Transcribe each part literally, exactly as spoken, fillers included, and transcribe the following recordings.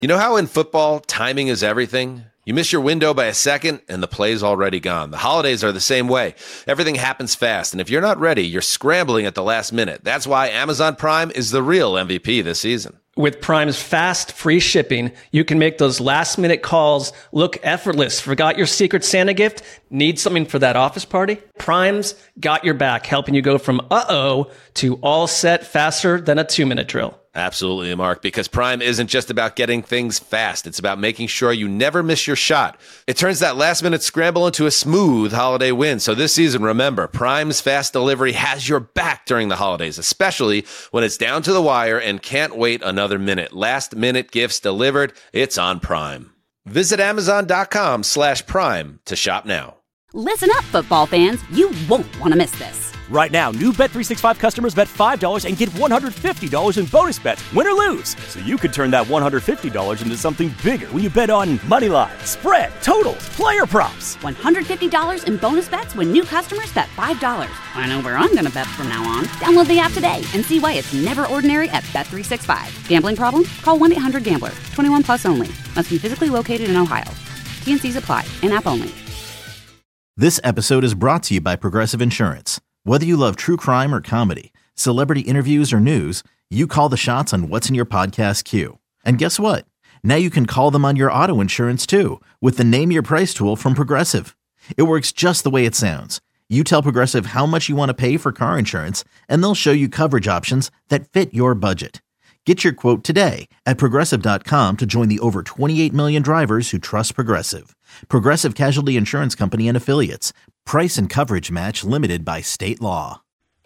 You know how in football, timing is everything? You miss your window by a second, and the play's already gone. The holidays are the same way. Everything happens fast, and if you're not ready, you're scrambling at the last minute. That's why Amazon Prime is the real M V P this season. With Prime's fast, free shipping, you can make those last-minute calls look effortless. Forgot your Secret Santa gift? Need something for that office party? Prime's got your back, helping you go from uh-oh to all set faster than a two-minute drill. Absolutely, Mark, because Prime isn't just about getting things fast. It's about making sure you never miss your shot. It turns that last-minute scramble into a smooth holiday win. So this season, remember, Prime's fast delivery has your back during the holidays, especially when it's down to the wire and can't wait another minute. Last-minute gifts delivered, it's on Prime. Visit Amazon.com slash Prime to shop now. Listen up, football fans. You won't want to miss this. Right now, new Bet three sixty-five customers bet five dollars and get one hundred fifty dollars in bonus bets, win or lose. So you could turn that one hundred fifty dollars into something bigger when you bet on money line, spread, totals, player props. one hundred fifty dollars in bonus bets when new customers bet five dollars. I know where I'm going to bet from now on. Download the app today and see why it's never ordinary at Bet three sixty-five. Gambling problem? Call one eight hundred gambler. twenty-one plus only. Must be physically located in Ohio. T and C's apply. In-app only. This episode is brought to you by Progressive Insurance. Whether you love true crime or comedy, celebrity interviews or news, you call the shots on what's in your podcast queue. And guess what? Now you can call them on your auto insurance too with the Name Your Price tool from Progressive. It works just the way it sounds. You tell Progressive how much you want to pay for car insurance, and they'll show you coverage options that fit your budget. Get your quote today at Progressive dot com to join the over twenty-eight million drivers who trust Progressive. Progressive Casualty Insurance Company and Affiliates. Price and coverage match limited by state law.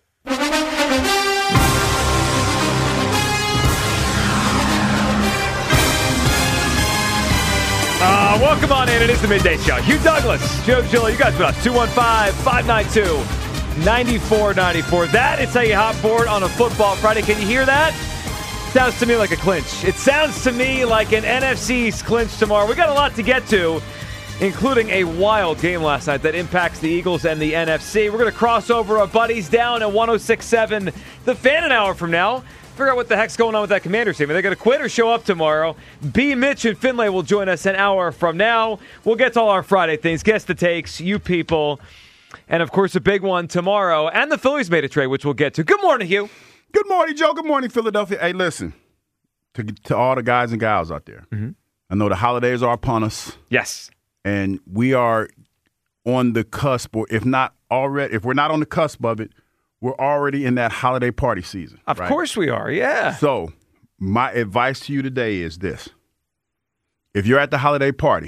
Uh, welcome on in. It is the Midday Show. Hugh Douglas, Joe Gill, you guys with us. two one five, five nine two, nine four nine four. That is how you hop board on a football Friday. Can you hear that? Sounds to me like a clinch. It sounds to me like an N F C East clinch tomorrow. We got a lot to get to, including a wild game last night that impacts the Eagles and the N F C. We're going to cross over our buddies down at one oh six point seven The Fan an hour from now. Figure out what the heck's going on with that Commanders team. Are they going to quit or show up tomorrow? B. Mitch and Finlay will join us an hour from now. We'll get to all our Friday things, guess the takes, you people, and, of course, a big one tomorrow. And the Phillies made a trade, which we'll get to. Good morning, Hugh. Good morning, Joe. Good morning, Philadelphia. Hey, listen, to, to all the guys and gals out there, mm-hmm. I know the holidays are upon us. Yes. And we are on the cusp, or if not already, if we're not on the cusp of it, we're already in that holiday party season. Of right? course we are, yeah. So my advice to you today is this. If you're at the holiday party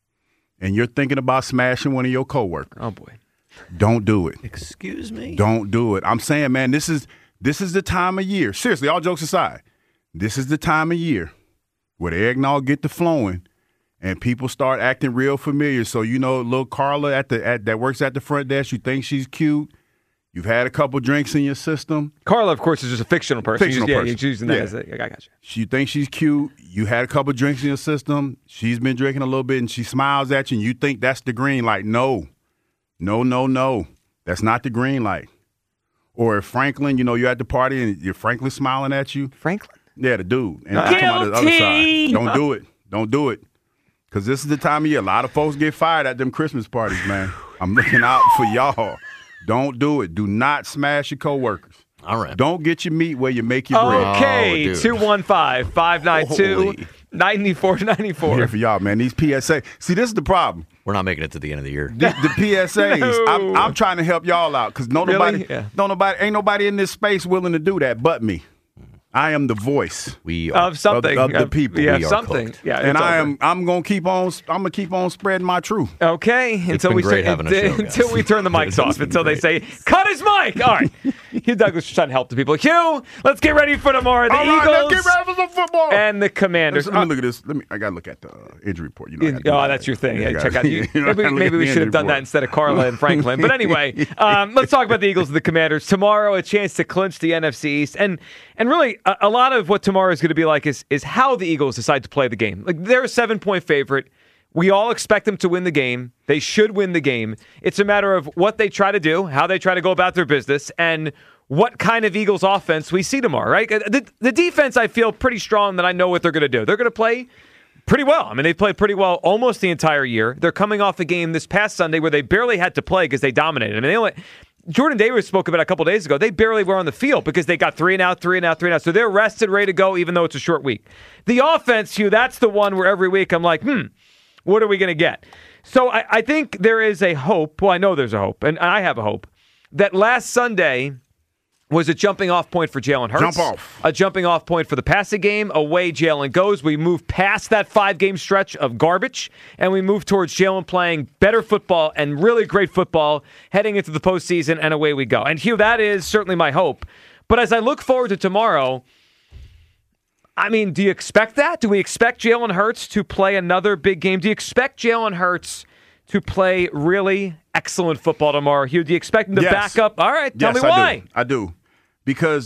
and you're thinking about smashing one of your coworkers, oh boy, don't do it. Excuse me? Don't do it. I'm saying, man, this is this is the time of year. Seriously, all jokes aside, this is the time of year where the eggnog get to flowing and people start acting real familiar. So, you know, little Carla at the at, that works at the front desk, you think she's cute. You've had a couple drinks in your system. Carla, of course, is just a fictional person. Fictional yeah, person. You're using that yeah. as a, I got you. You think she's cute. You had a couple drinks in your system. She's been drinking a little bit, and she smiles at you, and you think that's the green light. No. No, no, no. That's not the green light. Or if Franklin, you know, you're at the party, and you're Franklin smiling at you. Franklin? Yeah, the dude. And I'm talking about the other side. Don't do it. Don't do it. Because this is the time of year. A lot of folks get fired at them Christmas parties, man. I'm looking out for y'all. Don't do it. Do not smash your coworkers. All right. Don't get your meat where you make your bread. Okay, oh, two one five, five nine two, nine four nine four. I'm here for y'all, man. These P S A. See, this is the problem. We're not making it to the end of the year. The, the P S As. No. I'm, I'm trying to help y'all out because no Really? nobody, Yeah. no nobody, ain't nobody in this space willing to do that but me. I am the voice We are. Of something. of the people. Yeah, We are something. cooked. Yeah, and it's I over. am. I'm gonna keep on. I'm gonna keep on spreading my truth. Okay, until been we great start, having a show, guys. until we turn the mics off, It's been until they great. say cut his mic. All right, Hugh Douglas is trying to help the people. Hugh, let's get ready for tomorrow. The All right, let's Eagles get ready for some football. and the Commanders. Let me look at this. Let me. I gotta look at the uh, injury report. You know. I gotta do Oh, that. that's your thing. Yeah, Yeah, I check gotta- out you. you know, I Maybe, gotta look maybe at we the should have injury done that report. instead of Carla and Franklin. But anyway, um, let's talk about the Eagles and the Commanders. Tomorrow, a chance to clinch the N F C East. And and really, a, a lot of what tomorrow is going to be like is, is how the Eagles decide to play the game. Like, they're a seven-point favorite. We all expect them to win the game. They should win the game. It's a matter of what they try to do, how they try to go about their business, and what kind of Eagles offense we see tomorrow, right? The, the defense, I feel pretty strong that I know what they're going to do. They're going to play Pretty well. I mean, they played pretty well almost the entire year. They're coming off a game this past Sunday where they barely had to play because they dominated. I mean, they only, Jordan Davis spoke about it a couple days ago. They barely were on the field because they got three and out, three and out, three and out. So they're rested, ready to go, even though it's a short week. The offense, Hugh, that's the one where every week I'm like, hmm, what are we going to get? So I, I think there is a hope. Well, I know there's a hope, and I have a hope, that last Sunday was a jumping off point for Jalen Hurts. Jump off. A jumping off point for the passing game. Away Jalen goes. We move past that five-game stretch of garbage, and we move towards Jalen playing better football and really great football heading into the postseason, and away we go. And, Hugh, that is certainly my hope. But as I look forward to tomorrow, I mean, do you expect that? Do we expect Jalen Hurts to play another big game? Do you expect Jalen Hurts to play really excellent football tomorrow, Hugh? Do you expect him to yes. back up? All right, tell yes, me why. I do. I do. Because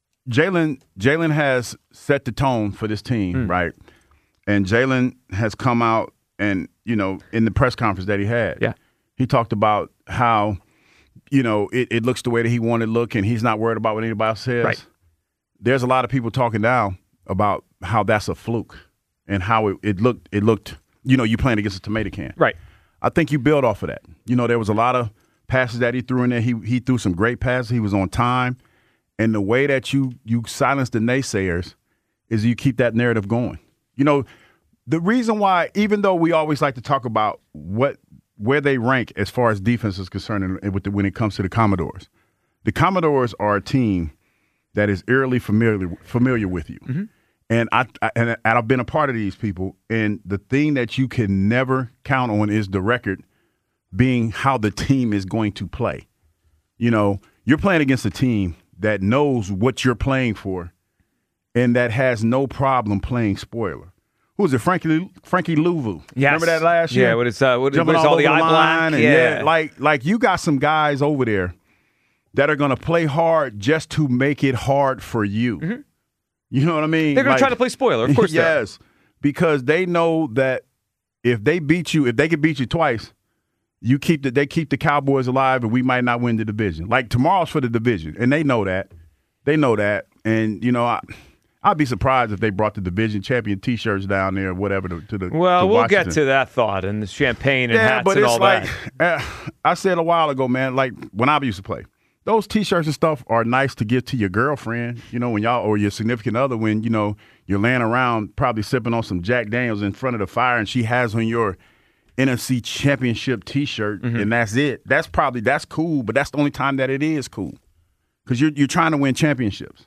Jalen Jalen has set the tone for this team, mm. right? And Jalen has come out and, you know, in the press conference that he had, yeah. he talked about how, you know, it, it looks the way that he wanted to look and he's not worried about what anybody else says. Right. There's a lot of people talking now about how that's a fluke and how it, it looked, it looked, you know, you playing against a tomato can. Right. I think you build off of that. You know, there was a lot of passes that he threw in there. He he threw some great passes. He was on time. And the way that you you silence the naysayers is you keep that narrative going. You know, the reason why, even though we always like to talk about what where they rank as far as defense is concerned and with the, when it comes to the Commodores, the Commodores are a team that is eerily familiar familiar with you. Mm-hmm. And I, I and I've been a part of these people. And the thing that you can never count on is the record being how the team is going to play. You know, you're playing against a team that knows what you're playing for and that has no problem playing spoiler. Who was it? Frankie Frankie Louvu. Yes. Remember that last year? Yeah, what is, uh, what, Jumping what is all, all the over eye the line. black? And yeah. yeah, like, like you got some guys over there that are going to play hard just to make it hard for you. Mm-hmm. You know what I mean? They're going like, to try to play spoiler, of course. Yes, because they know that if they beat you, if they can beat you twice, you keep the, they keep the Cowboys alive and we might not win the division. Like tomorrow's for the division, and they know that. They know that. And, you know, I, I'd be surprised if they brought the division champion T-shirts down there or whatever to, to the Well, to we'll Washington. get to that thought and the champagne and yeah, hats but and it's all like, that. Uh, I said a while ago, man, like when I used to play, those T-shirts and stuff are nice to give to your girlfriend, you know, when y'all or your significant other when, you know, you're laying around probably sipping on some Jack Daniels in front of the fire and she has on your N F C Championship T-shirt, mm-hmm. and that's it. That's probably that's cool, but that's the only time that it is cool because you're you're trying to win championships.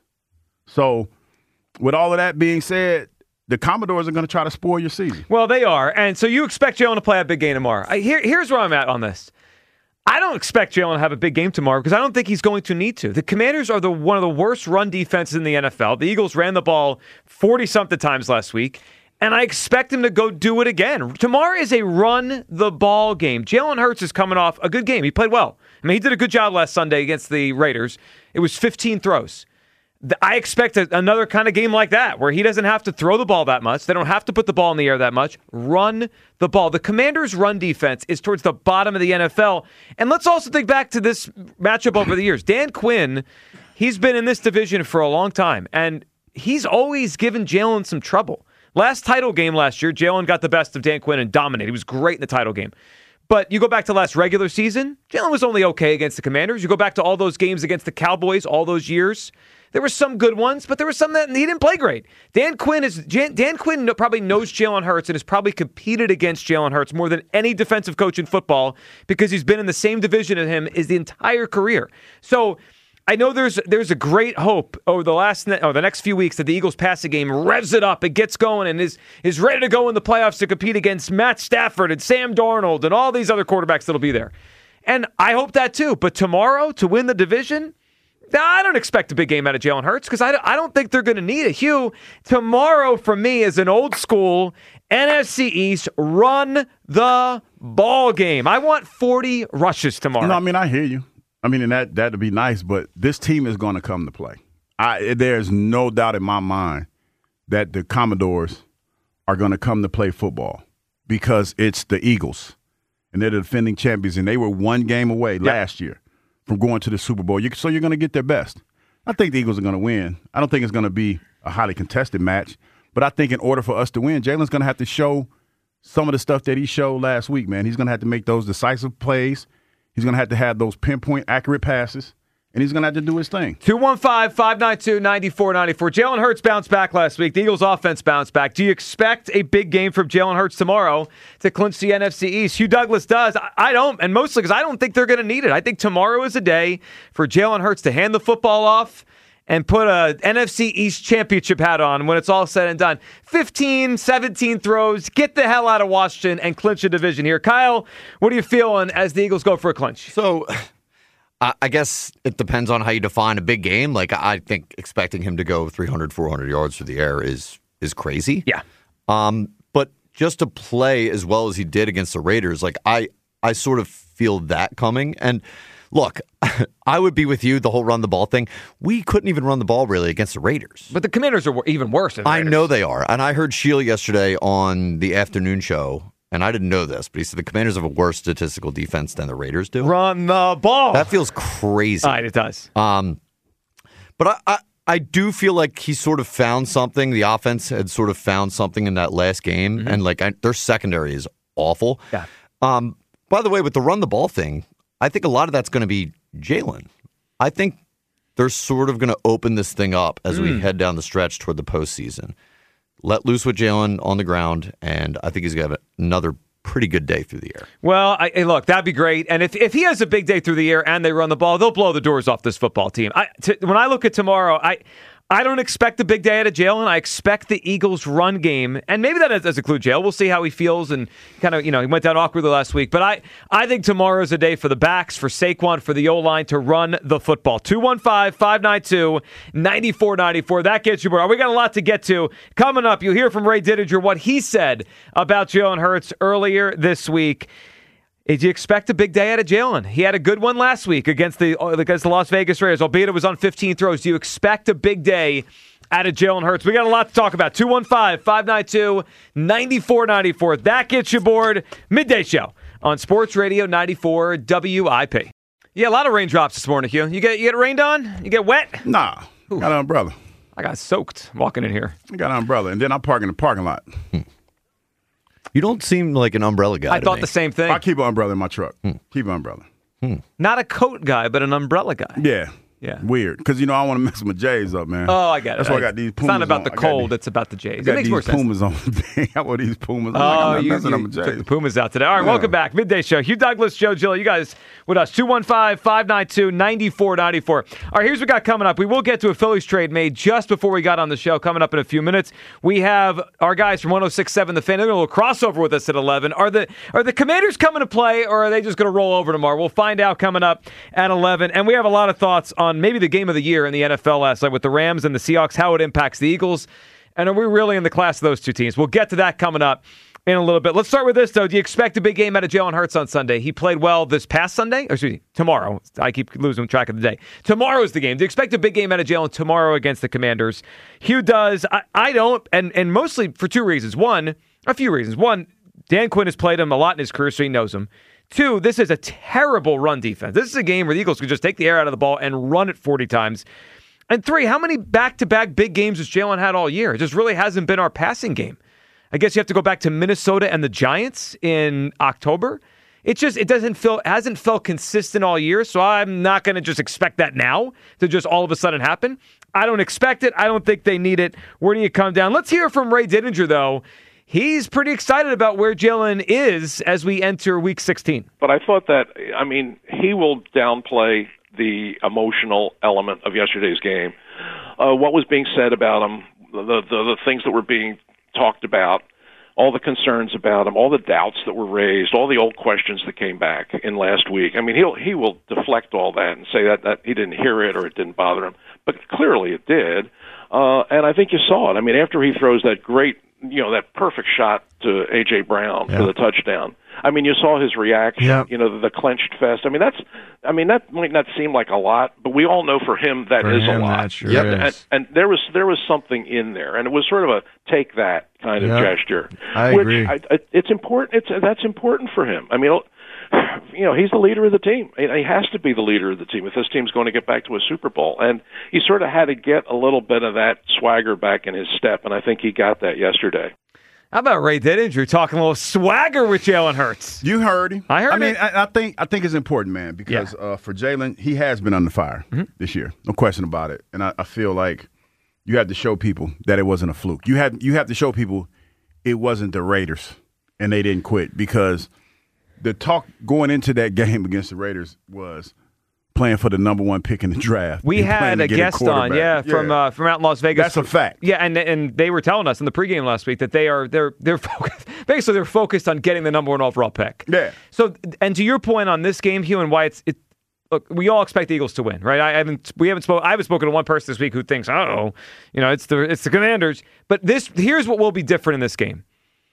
So, with all of that being said, the Commodores are going to try to spoil your season. Well, they are, and so you expect Jalen to play a big game tomorrow. I, here, here's where I'm at on this. I don't expect Jalen to have a big game tomorrow because I don't think he's going to need to. The Commanders are the one of the worst run defenses in the N F L. The Eagles ran the ball forty-something times last week. And I expect him to go do it again. Tomorrow is a run-the-ball game. Jalen Hurts is coming off a good game. He played well. I mean, he did a good job last Sunday against the Raiders. It was fifteen throws. I expect a, another kind of game like that where he doesn't have to throw the ball that much. They don't have to put the ball in the air that much. Run the ball. The Commanders' run defense is towards the bottom of the N F L. And let's also think back to this matchup over the years. Dan Quinn, he's been in this division for a long time, and he's always given Jalen some trouble. Last title game last year, Jalen got the best of Dan Quinn and dominated. He was great in the title game. But you go back to last regular season, Jalen was only okay against the Commanders. You go back to all those games against the Cowboys, all those years. There were some good ones, but there were some that he didn't play great. Dan Quinn is Dan Quinn probably knows Jalen Hurts and has probably competed against Jalen Hurts more than any defensive coach in football because he's been in the same division as him his entire career. So I know there's there's a great hope over the last or the next few weeks that the Eagles passing game revs it up, it gets going, and is is ready to go in the playoffs to compete against Matt Stafford and Sam Darnold and all these other quarterbacks that'll be there. And I hope that too. But tomorrow to win the division, I don't expect a big game out of Jalen Hurts because I, I don't think they're going to need it. Hugh, tomorrow for me is an old school N F C East run the ball game. I want forty rushes tomorrow. No, I mean I hear you. I mean, and that that'd be nice, but this team is going to come to play. I, there's no doubt in my mind that the Commodores are going to come to play football because it's the Eagles, and they're the defending champions, and they were one game away yep. last year from going to the Super Bowl. You, so you're going to get their best. I think the Eagles are going to win. I don't think it's going to be a highly contested match, But I think in order for us to win, Jalen's going to have to show some of the stuff that he showed last week, man. He's going to have to make those decisive plays. He's going to have to have those pinpoint accurate passes. And he's going to have to do his thing. two one five, five nine two, nine four nine four. Jalen Hurts bounced back last week. The Eagles' offense bounced back. Do you expect a big game from Jalen Hurts tomorrow to clinch the N F C East? Hugh Douglas does. I don't, and mostly because I don't think they're going to need it. I think tomorrow is a day for Jalen Hurts to hand the football off and put a N F C East championship hat on when it's all said and done. fifteen, seventeen throws, get the hell out of Washington and clinch a division here. Kyle, what are you feeling as the Eagles go for a clinch? So I guess it depends on how you define a big game. Like, I think expecting him to go three hundred, four hundred yards through the air is is crazy. Yeah. Um, but just to play as well as he did against the Raiders, like, I, I sort of feel that coming. And look, I would be with you, the whole run the ball thing. We couldn't even run the ball really against the Raiders. But the Commanders are even worse than the I Raiders. know they are. And I heard Sheila yesterday on the afternoon show, and I didn't know this, but he said the Commanders have a worse statistical defense than the Raiders do. Run the ball. That feels crazy. All right, it does. Um, but I, I, I do feel like he sort of found something. The offense had sort of found something in that last game, mm-hmm. and like I, their secondary is awful. Yeah. Um, by the way, with the run the ball thing, I think a lot of that's going to be Jalen. I think they're sort of going to open this thing up as mm. we head down the stretch toward the postseason. Let loose with Jalen on the ground, and I think he's going to have another pretty good day through the air. Well, I, hey, look, that'd be great. And if, if he has a big day through the air and they run the ball, they'll blow the doors off this football team. I, t- when I look at tomorrow, I I don't expect a big day out of Jalen. I expect the Eagles' run game, and maybe that does include Jalen. We'll see how he feels, and kind of, you know, he went down awkwardly last week. But I, I think tomorrow is a day for the backs, for Saquon, for the O-line to run the football. two one five, five nine two, nine four nine four. That gets you more. We got a lot to get to. Coming up, you'll hear from Ray Didinger what he said about Jalen Hurts earlier this week. Did you expect a big day out of Jalen? He had a good one last week against the against the Las Vegas Raiders, albeit it was on fifteen throws. Do you expect a big day out of Jalen Hurts? We got a lot to talk about. two one five, five nine two, nine four nine four. That gets you bored. Midday Show on Sports Radio ninety-four W I P. Yeah, a lot of raindrops this morning, Hugh. You get you get rained on? You get wet? Nah. Ooh. Got an umbrella. I got soaked walking in here. I got an umbrella, and then I park in the parking lot. Hmm. You don't seem like an umbrella guy. I thought me. the same thing. I keep an umbrella in my truck. Hmm. Keep an umbrella. Hmm. Not a coat guy, but an umbrella guy. Yeah. Yeah. Weird. Because, you know, I want to mess my J's up, man. Oh, I get it. That's why I got these Pumas It's not about on. the cold, these, it's about the J's. I got it makes these more sense. Pumas on. I want these Pumas. I'm oh, like, I'm not you, messing you up my J's. took the Pumas out today. All right, yeah. Welcome back. Midday Show. Hugh Douglas, Joe Gill. You guys with us. two one five, five nine two, nine four nine four. All right, here's what we got coming up. We will get to a Phillies trade made just before we got on the show. Coming up in a few minutes. We have our guys from one oh six point seven The Fan. They're going to crossover with us at eleven. Are the are the Commanders coming to play, or are they just going to roll over tomorrow? We'll find out coming up at eleven. And we have a lot of thoughts on maybe the game of the year in the N F L last night with the Rams and the Seahawks, how it impacts the Eagles. And are we really in the class of those two teams? We'll get to that coming up in a little bit. Let's start with this, though. Do you expect a big game out of Jalen Hurts on Sunday? He played well this past Sunday. Or excuse me, tomorrow. I keep losing track of the day. Tomorrow's the game. Do you expect a big game out of Jalen tomorrow against the Commanders? Hugh does. I, I don't, and, and mostly for two reasons. One, a few reasons. One, Dan Quinn has played him a lot in his career, so he knows him. Two, this is a terrible run defense. This is a game where the Eagles could just take the air out of the ball and run it forty times. And three, how many back-to-back big games has Jalen had all year? It just really hasn't been our passing game. I guess you have to go back to Minnesota and the Giants in October. It just it doesn't feel hasn't felt consistent all year, so I'm not going to just expect that now to just all of a sudden happen. I don't expect it. I don't think they need it. Where do you come down? Let's hear from Ray Didinger, though. He's pretty excited about where Jalen is as we enter Week sixteen. But I thought that, I mean, he will downplay the emotional element of yesterday's game. Uh, what was being said about him, the, the the things that were being talked about, all the concerns about him, all the doubts that were raised, all the old questions that came back in last week. I mean, he'll he will deflect all that and say that, that he didn't hear it or it didn't bother him. But clearly it did. Uh, and I think you saw it. I mean, after he throws that great, you know, that perfect shot to A J. Brown yeah. for the touchdown. I mean, you saw his reaction, yep. you know, the, the clenched fist. I mean, that's, I mean, that might not seem like a lot, but we all know for him that for is him, a lot. That sure yep. is. And, and there was there was something in there, and it was sort of a take that kind of yep. gesture. I which agree. I, I, it's important. It's that's important for him. I mean, you know, he's the leader of the team. He has to be the leader of the team if this team's going to get back to a Super Bowl. And he sort of had to get a little bit of that swagger back in his step, and I think he got that yesterday. How about Ray Didinger talking a little swagger with Jalen Hurts? You heard him. I heard I mean, it. I, I think I think it's important, man, because yeah. uh, for Jalen, he has been under fire mm-hmm. this year. No question about it. And I, I feel like you have to show people that it wasn't a fluke. You had you have to show people it wasn't the Raiders and they didn't quit, because the talk going into that game against the Raiders was playing for the number one pick in the draft. We had a guest a on, yeah, yeah, from uh, from out in Las Vegas. That's a fact. Yeah, and and they were telling us in the pregame last week that they are they're they're focused, basically they're focused on getting the number one overall pick. Yeah. So, and to your point on this game, Hugh, and why it's it. Look, we all expect the Eagles to win, right? I haven't we haven't spoken. I haven't spoken to one person this week who thinks, oh, you know, it's the it's the Commanders. But this here's what will be different in this game.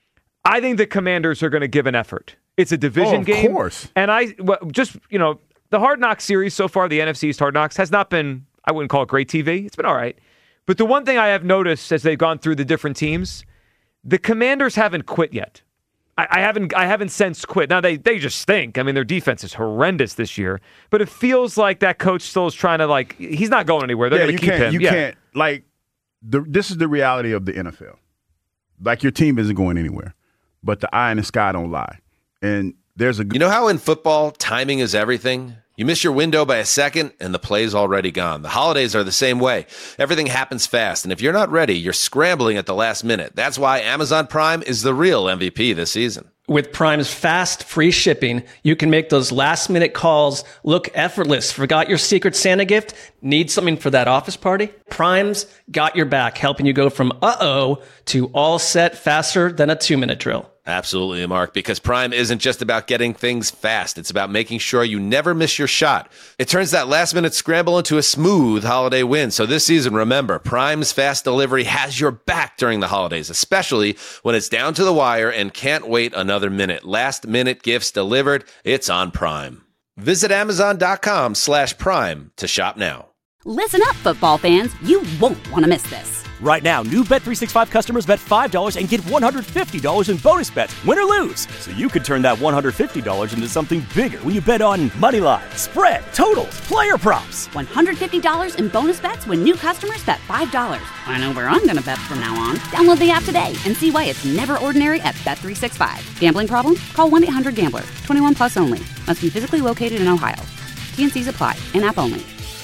I think the Commanders are going to give an effort. It's a division oh, of game, of course. And I well, just you know. The Hard Knocks series so far, the N F C East Hard Knocks, has not been, I wouldn't call it great T V. It's been all right. But the one thing I have noticed as they've gone through the different teams, the Commanders haven't quit yet. I, I haven't I haven't sensed quit. Now, they, they just stink. I mean, their defense is horrendous this year. But it feels like that coach still is trying to, like, he's not going anywhere. They're yeah, going to keep keep him. You yeah. can't, like, the, this is the reality of the N F L. Like, your team isn't going anywhere. But the eye in the sky don't lie. And there's a... You know how in football, timing is everything? You miss your window by a second, and the play's already gone. The holidays are the same way. Everything happens fast, and if you're not ready, you're scrambling at the last minute. That's why Amazon Prime is the real M V P this season. With Prime's fast, free shipping, you can make those last-minute calls look effortless. Forgot your Secret Santa gift? Need something for that office party? Prime's got your back, helping you go from uh-oh to all set faster than a two-minute drill. Absolutely, Mark, because Prime isn't just about getting things fast. It's about making sure you never miss your shot. It turns that last-minute scramble into a smooth holiday win. So this season, remember, Prime's fast delivery has your back during the holidays, especially when it's down to the wire and can't wait another minute. Last-minute gifts delivered, it's on Prime. Visit Amazon.com slash Prime to shop now. Listen up, football fans. You won't want to miss this. Right now, new Bet three sixty-five customers bet five dollars and get one hundred fifty dollars in bonus bets, win or lose. So you could turn that one hundred fifty dollars into something bigger when you bet on money line, spread, totals, player props. one hundred fifty dollars in bonus bets when new customers bet five dollars. I know where I'm going to bet from now on. Download the app today and see why it's never ordinary at Bet three sixty-five. Gambling problem? Call one eight hundred gambler. twenty-one plus only. Must be physically located in Ohio. T and C's apply. In-app only.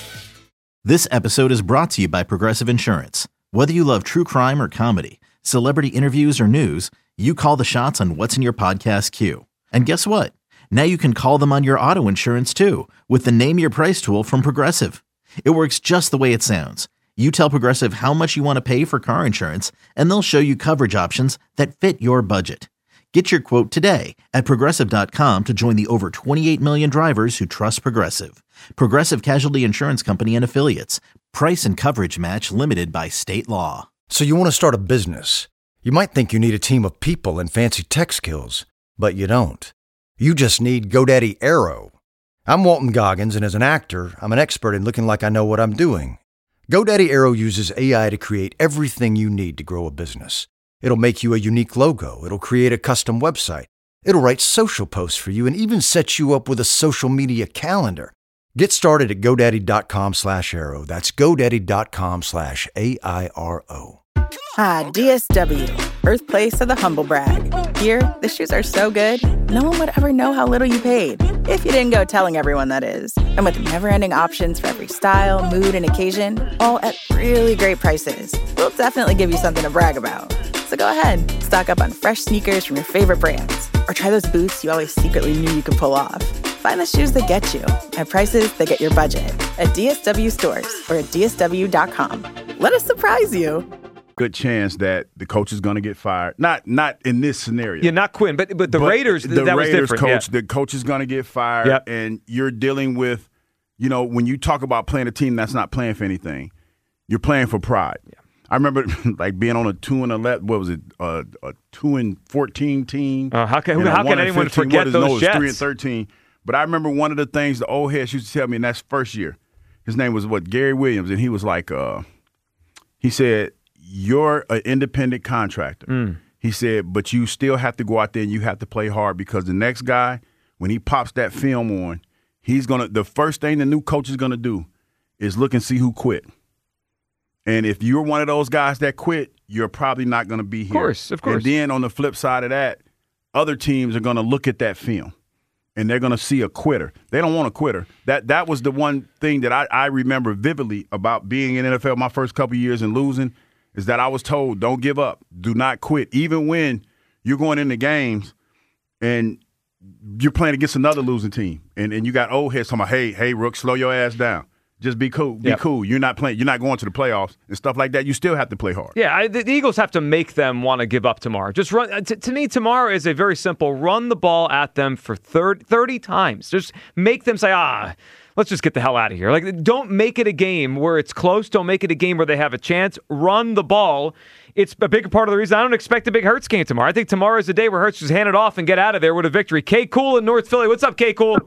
This episode is brought to you by Progressive Insurance. Whether you love true crime or comedy, celebrity interviews or news, you call the shots on what's in your podcast queue. And guess what? Now you can call them on your auto insurance too with the Name Your Price tool from Progressive. It works just the way it sounds. You tell Progressive how much you want to pay for car insurance, and they'll show you coverage options that fit your budget. Get your quote today at Progressive dot com to join the over twenty-eight million drivers who trust Progressive. Progressive Casualty Insurance Company and Affiliates. Price and coverage match limited by state law. So you want to start a business. You might think you need a team of people and fancy tech skills, but you don't. You just need GoDaddy Aero. I'm Walton Goggins, and as an actor, I'm an expert in looking like I know what I'm doing. GoDaddy Aero uses A I to create everything you need to grow a business. It'll make you a unique logo. It'll create a custom website. It'll write social posts for you and even set you up with a social media calendar. Get started at GoDaddy.com slash Aero. That's GoDaddy.com slash A I R O. Ah, D S W, birthplace of the humble brag. Here, the shoes are so good, no one would ever know how little you paid. If you didn't go telling everyone, that is. And with never-ending options for every style, mood, and occasion, all at really great prices, we'll definitely give you something to brag about. So go ahead, stock up on fresh sneakers from your favorite brands, or try those boots you always secretly knew you could pull off. Find the shoes that get you at prices that get your budget at D S W stores or at D S W dot com. Let us surprise you. Good chance that the coach is going to get fired. Not not in this scenario. Yeah, not Quinn, but but the but Raiders, the that Raiders was different. coach, Yeah. the coach is going to get fired, Yep. and you're dealing with, you know, when you talk about playing a team that's not playing for anything, you're playing for pride. Yeah. I remember like being on a two and eleven. What was it? Uh, a two and fourteen team. Uh, how can and how a can one and anyone fifteen. forget What is, those no, it's Jets? Three and thirteen. But I remember one of the things the old heads used to tell me in that first year. His name was what Gary Williams, and he was like, uh, he said, "You're an independent contractor." Mm. He said, "But you still have to go out there and you have to play hard because the next guy when he pops that film on, he's gonna the first thing the new coach is gonna do is look and see who quit. And if you're one of those guys that quit, you're probably not gonna be here. Of course, of course. And then on the flip side of that, other teams are gonna look at that film and they're gonna see a quitter. They don't want a quitter. That that was the one thing that I, I remember vividly about being in the N F L my first couple of years and losing, is that I was told, don't give up, do not quit, even when you're going into games and you're playing against another losing team, and, and you got old heads talking about, hey, hey, Rook, slow your ass down. Just be cool. Be yep. cool. You're not playing. You're not going to the playoffs and stuff like that. You still have to play hard. Yeah, I, the, the Eagles have to make them want to give up tomorrow. Just run. T- to me, tomorrow is a very simple: run the ball at them for thirty, thirty times. Just make them say, ah, let's just get the hell out of here. Like, don't make it a game where it's close. Don't make it a game where they have a chance. Run the ball. It's a big part of the reason I don't expect a big Hurts game tomorrow. I think tomorrow is the day where Hurts just hand it off and get out of there with a victory. K Cool in North Philly. What's up, K Cool?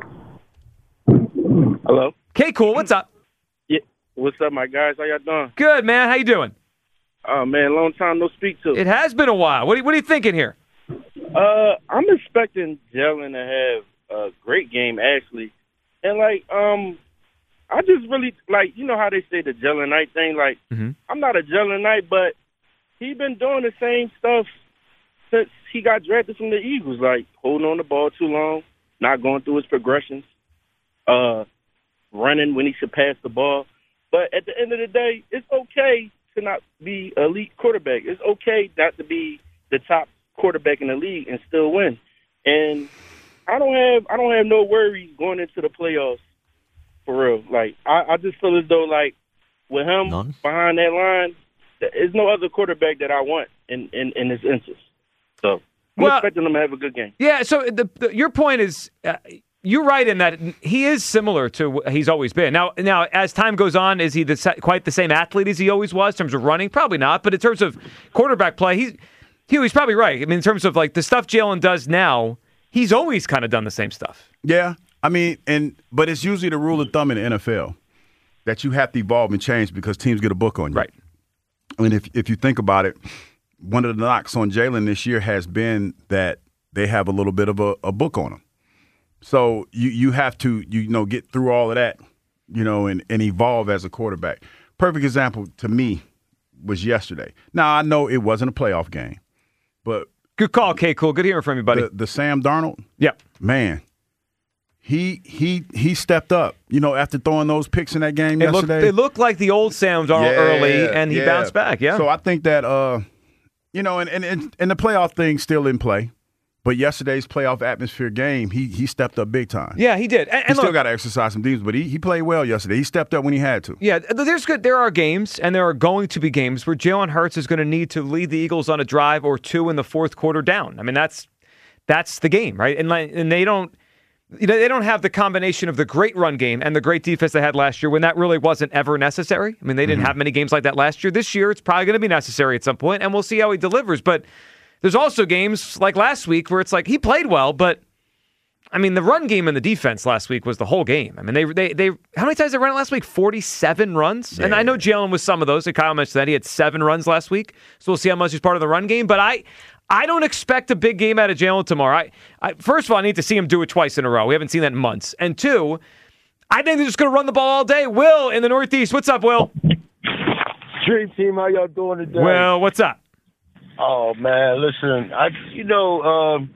Hello. K Cool, what's up? Yeah. What's up, my guys? How y'all doing? Good, man. How you doing? Oh, man, long time no speak to. It has been a while. What are, what are you thinking here? Uh, I'm expecting Jalen to have a great game, actually. And, like, um, I just really, like, you know how they say the Jalen Knight thing? Like, mm-hmm. I'm not a Jalen Knight, but he been doing the same stuff since he got drafted from the Eagles, like holding on the ball too long, not going through his progressions, uh, running when he should pass the ball. But at the end of the day, it's okay to not be an elite quarterback. It's okay not to be the top quarterback in the league and still win. And I don't have I don't have no worries going into the playoffs, for real. Like, I, I just feel as though, like, with him None. behind that line, there's no other quarterback that I want in, in, in this instance. So I'm well, expecting them to have a good game. Yeah, so the, the, your point is uh, you're right in that he is similar to what he's always been. Now, now as time goes on, is he the, quite the same athlete as he always was in terms of running? Probably not, but in terms of quarterback play, he's, he, he's probably right. I mean, in terms of like the stuff Jalen does now, he's always kind of done the same stuff. Yeah, I mean, and but it's usually the rule of thumb in the N F L that you have to evolve and change because teams get a book on you. Right. I mean, if if you think about it, one of the knocks on Jalen this year has been that they have a little bit of a, a book on him. So you you have to you know get through all of that, you know, and, and evolve as a quarterback. Perfect example to me was yesterday. Now I know it wasn't a playoff game, but good call, K. Cool. Good hearing from you, buddy. The, the Sam Darnold, yep, man. He he he stepped up, you know, after throwing those picks in that game it yesterday. Looked, it looked like the old Sam Darnold yeah, early, and he yeah. bounced back, yeah. So I think that, uh, you know, and, and, and the playoff thing's still in play. But yesterday's playoff atmosphere game, he he stepped up big time. Yeah, he did. And, and he still look, got to exercise some demons, but he, he played well yesterday. He stepped up when he had to. Yeah, there's good. There are games, and there are going to be games where Jalen Hurts is going to need to lead the Eagles on a drive or two in the fourth quarter down. I mean, that's that's the game, right? And and they don't. You know, they don't have the combination of the great run game and the great defense they had last year when that really wasn't ever necessary. I mean, they didn't mm-hmm. have many games like that last year. This year, it's probably going to be necessary at some point, and we'll see how he delivers. But there's also games like last week where it's like he played well, but I mean, the run game and the defense last week was the whole game. I mean, they they they how many times they ran it last week? forty-seven runs, yeah. And I know Jalen was some of those. And Kyle mentioned that he had seven runs last week, so we'll see how much he's part of the run game. But I. I don't expect a big game out of Jalen tomorrow. I, I, first of all, I need to see him do it twice in a row. We haven't seen that in months. And two, I think they're just going to run the ball all day. Will in the Northeast. What's up, Will? Dream team, how y'all doing today? Will, what's up? Oh, man, listen, I, you know, um,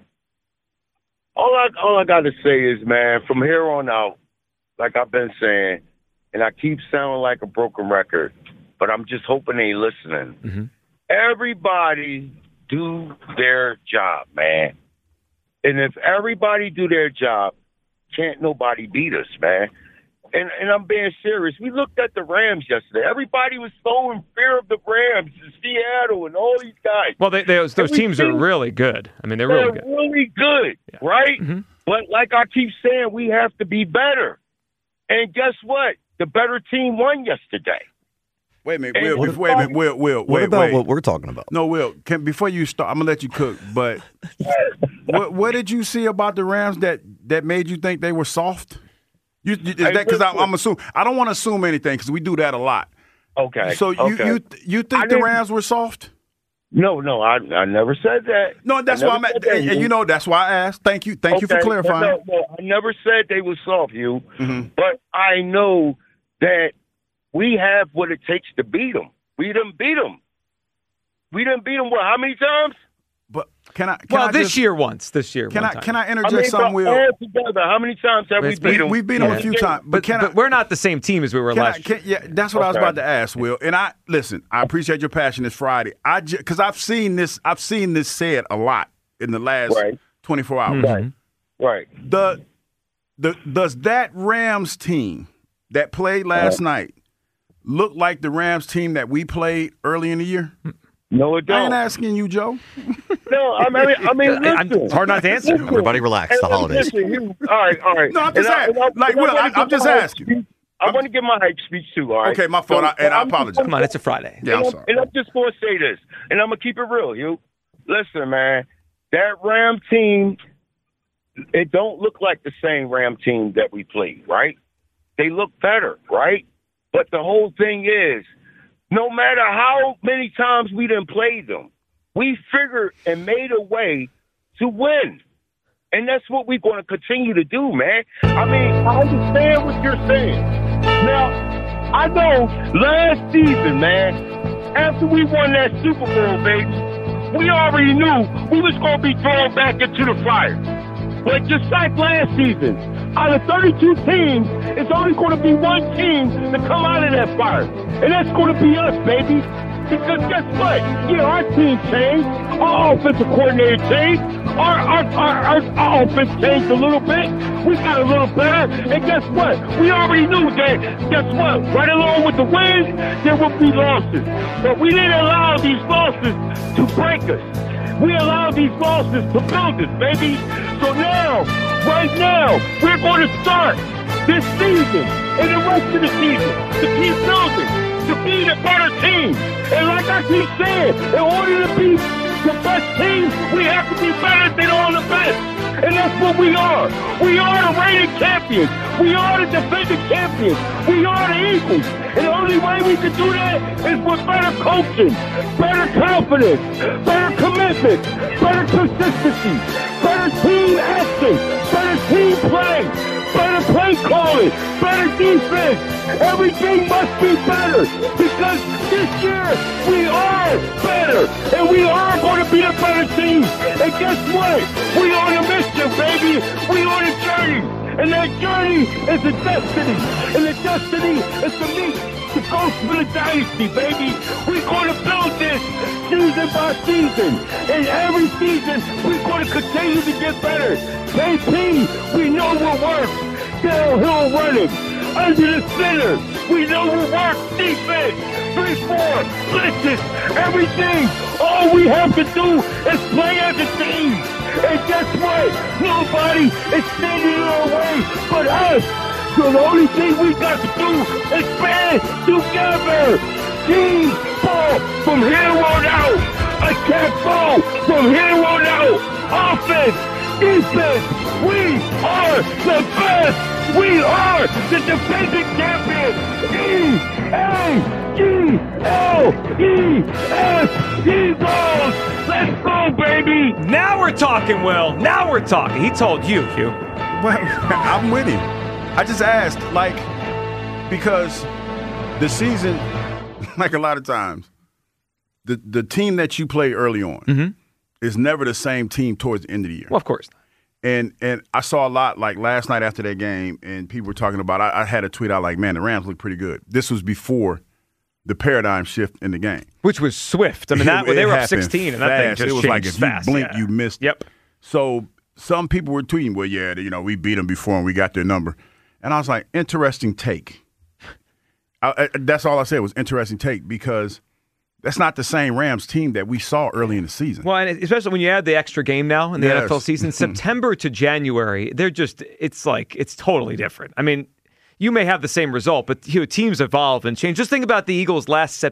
all I all I got to say is, man, from here on out, like I've been saying, and I keep sounding like a broken record, but I'm just hoping they listening. Mm-hmm. Everybody do their job, man. And if everybody do their job, can't nobody beat us, man. And and I'm being serious. We looked at the Rams yesterday. Everybody was so in fear of the Rams and Seattle and all these guys. Well, they, they, those, those teams are really good. I mean, they're, they're really good. really good, yeah. Right? Mm-hmm. But like I keep saying, we have to be better. And guess what? The better team won yesterday. Wait a minute, Will. Before, wait a minute, Will. Will. What wait, about wait. what we're talking about? No, Will. Can, before you start, I'm gonna let you cook. But what, what did you see about the Rams that, that made you think they were soft? You, is that because I'm assuming? I don't want to assume anything because we do that a lot. Okay. So you okay. you you think the Rams were soft? No, no, I I never said that. No, that's I why never I'm at, said and, that, and you know that's why I asked. Thank you, thank you for Okay, clarifying. No, no, I never said they were soft, you. Mm-hmm. But I know that we have what it takes to beat them. We didn't beat them. We didn't beat them. What? How many times? But can I? Can well, I this just, year once. This year. Can one I? time. Can I interject I mean, something? Will all together, how many times have we It's beat been- them? we beat them a few times, but, But, can but I? we're not the same team as we were Can I, last year. can, yeah, that's what I was Okay. about to ask, Will. And I listen. I appreciate your passion this Friday. I because I've seen this. I've seen this said a lot in the last Right. twenty-four hours. Right. Right. The the does that Rams team that played last Uh, night look like the Rams team that we played early in the year? No, it I don't. ain't asking you, Joe. No, I mean, I mean, I'm- listen. it's hard not to answer. Listen. Everybody relax. The And holidays. listen, you- all right, all right. No, I'm just And I- asking. and I- Like, and I Will, wanna I- give I'm just my hype asking. speech. I want to give my hype speech too. All right. Okay, my fault, I- and I I'm just apologize. gonna- Come on, it's a Friday. Yeah, I'm and sorry. And I'm just going to say this, and I'm going to keep it real, you. Listen, man, that Ram team, it don't look like the same Ram team that we played, right? They look better, right? But the whole thing is, no matter how many times we didn't play them, we figured and made a way to win. And that's what we're going to continue to do, man. I mean, I understand what you're saying. Now, I know last season, man, after we won that Super Bowl, baby, we already knew we was going to be thrown back into the fire. But just like last season, out of thirty-two teams, it's only going to be one team to come out of that fire. And that's going to be us, baby. Because guess what? Yeah, our team changed. Our offensive coordinator changed. Our, our, our, our, our offense changed a little bit. We got a little better. And guess what? We already knew that, guess what? Right along with the wins, there would be losses. But we didn't allow these losses to break us. We allowed these losses to build us, baby. So now, right now, we're going to start this season and the rest of the season to keep building, to be the better team. And like I keep saying, in order to be the best team, we have to be better than all the best. And that's what we are. We are the reigning champions. We are the defending champions. We are the Eagles. And the only way we can do that is with better coaching, better confidence, better commitment, better consistency, better team action, better team play, better play calling, better defense. Everything must be better because this year we are better and we are going to be a better team. And guess what? We on a mission, baby. We on a journey. And that journey is a destiny. And the destiny is to meet the ghost of the dynasty, baby. We're going to build this season by season. And every season, we're going to continue to get better. K P, we know what works. Downhill running. Under the center. We know what works. Defense. three four. Blitzes. Everything. All we have to do is play as a team. And guess what? Nobody is standing in our way but us. So the only thing we got to do is band together. Team ball from here on out. Attack ball from here on out. Offense, defense. We are the best. We are the defending champions. E A G L E S Eagles. Let's go, baby. Now we're talking, Will. Now we're talking. He told you, Hugh. Well, I'm with him. I just asked, like, because the season, like a lot of times, the the team that you play early on Mm-hmm. is never the same team towards the end of the year. Well, of course not. And and I saw a lot, like last night after that game, and people were talking about, I, I had a tweet out like, man, the Rams look pretty good. This was before the paradigm shift in the game. Which was swift. I mean, that, It- they it were up happened sixteen, and that thing fast. just It was changed like if fast. you blink, yeah. you missed. Yep. So some people were tweeting, well, yeah, you know, we beat them before and we got their number. And I was like, interesting take. I, I, that's all I said was interesting take because that's not the same Rams team that we saw early in the season. Well, and especially when you add the extra game now in the Yes. N F L season, September to January, they're just, it's like, it's totally different. I mean, you may have the same result, but you know, teams evolve and change. Just think about the Eagles' last sep-